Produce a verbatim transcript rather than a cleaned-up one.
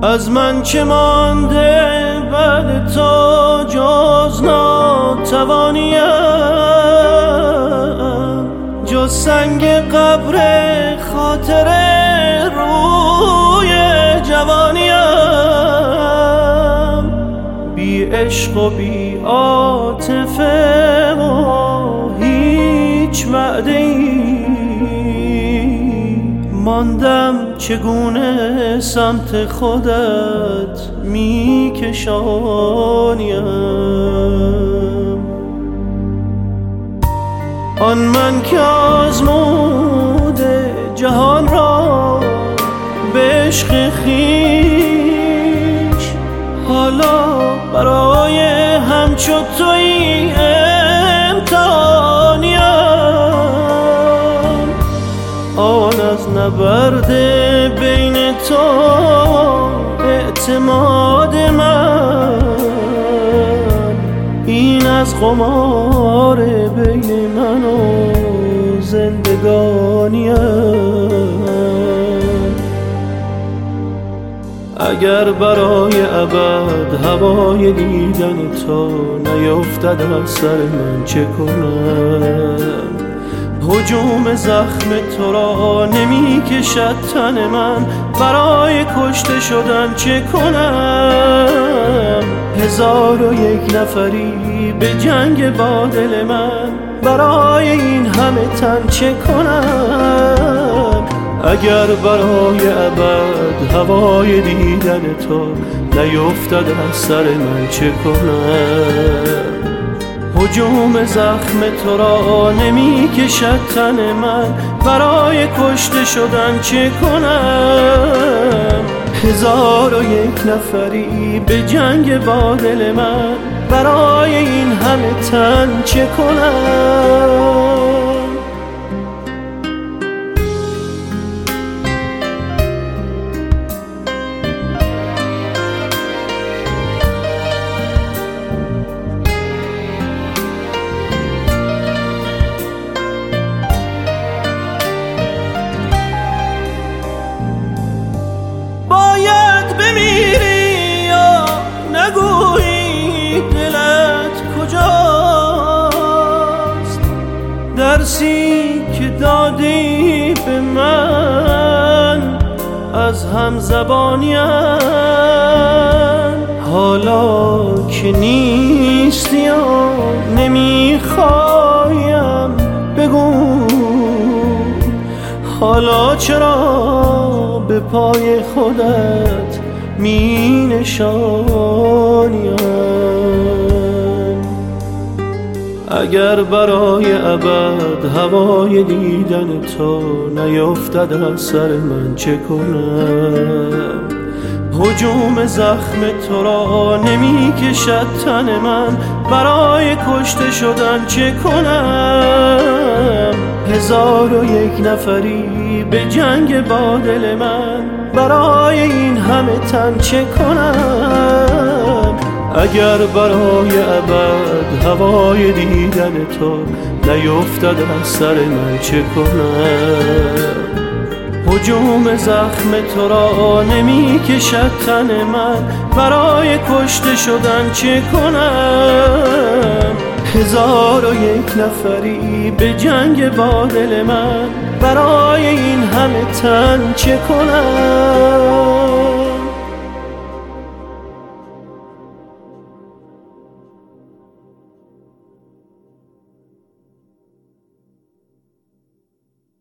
از من چه مانده بعد تو جز ناتوانیم، جز سنگ قبر خاطر روی جوانیم. بی عشق و بی عاطفه و هیچ وعده ای ماندم، چگونه سمت خودت میکشانیم. آن من که آزموده جهان را به عشق خویش، حالا برای همچو تویی امتحانیم. آن از نبرد بین تو اعتماد من، این از قمار بین من و زندگانیم. اگر برای ابد هوای دیدن تو نیفتد از سر من چه کنم؟ هجوم زخم تو را نمی کشد تن من، برای کشته شدن چه کنم؟ هزار و یک نفری به جنگ با دل من، برای این همه تن چه کنم؟ اگر برای ابد هوای دیدن تو نیفتد از سر من چه کنم؟ هجوم زخم تو را نمی کشد تن من، برای کشته شدن چه کنم؟ هزار و یک نفری به جنگ با دل من، برای این همه تن چه کنم؟ بمیری یا نگویی دلت کجاست؟ درسی که دادی به من از همزبانیم، حالا که نیستی یا نمیخوایم بگو، حالا چرا به پای خودت می نشانیم؟ اگر برای ابد هوای دیدن تو نیفتد از سر من چه کنم؟ هجوم زخم تو را نمی کشد تن من، برای کشته شدن چه کنم؟ هزار و یک نفری به جنگ با دل من، برای این همه تن چه کنم؟ اگر برای ابد هوای دیدن تو نیفتد از سر من چه کنم؟ هجوم زخم تو را نمی کشد تن من، برای کشته شدن چه کنم؟ هزار و یک نفری به جنگ با دل من، برای این همه تن چه کنم؟